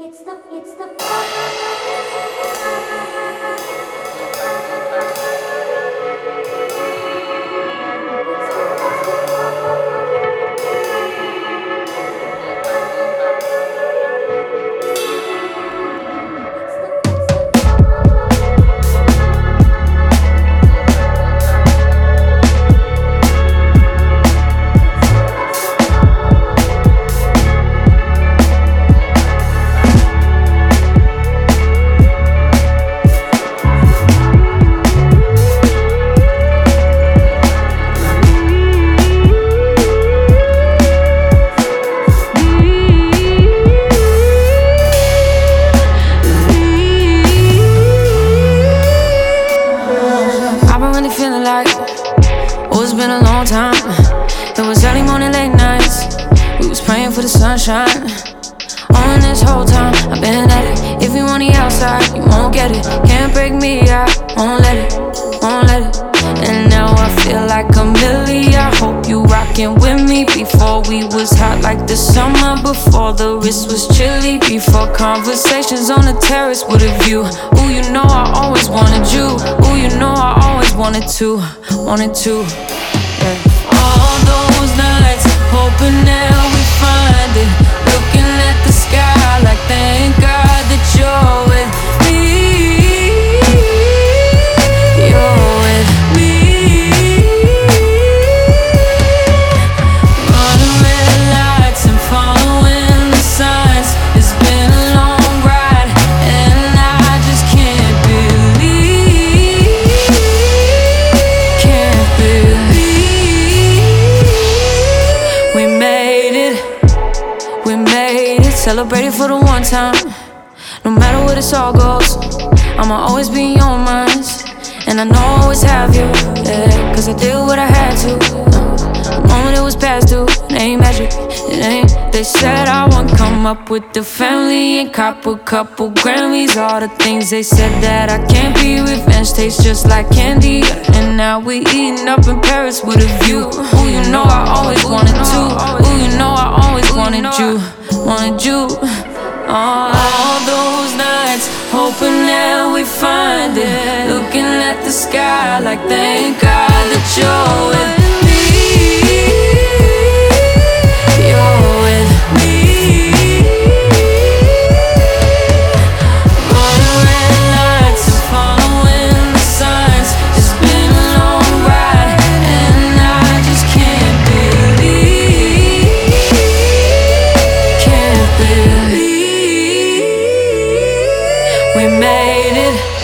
It's the feeling like, oh, it's been a long time. It was early morning, late nights. We was praying for the sunshine. On this whole time, I've been at it. If you on the outside, you won't get it. Can't break me, I won't let it, won't let it. And now I feel like a milli. I hope you rockin' with me. Before we was hot like the summer, before the wrist was chilly, before conversations on the terrace with a view. Ooh, you know I always wanted you. Ooh, you know I always wanted to, yeah. All those nights, hoping that we find it, looking at the sky like thank God that you're with me. You're with me. Running red lights and following the signs. It's been a long ride and I just can't believe. We made it, celebrated for the one time. No matter where this all goes, I'ma always be in your minds. And I know I always have you, yeah, cause I did what I had to. The moment it was past due, it ain't magic, it ain't. They said I wouldn't come up with the family and cop a couple Grammys. All the things they said that I can't be. Revenge tastes just like candy. And now we eating up in Paris with a view. Ooh, you know I always wanted to. Ooh, you know I always wanted you. All those nights, hoping that we find it, looking at the sky like thank God that you're with me. You're with me. Running red lights and following the signs. It's been a long ride and I just can't believe. We made it.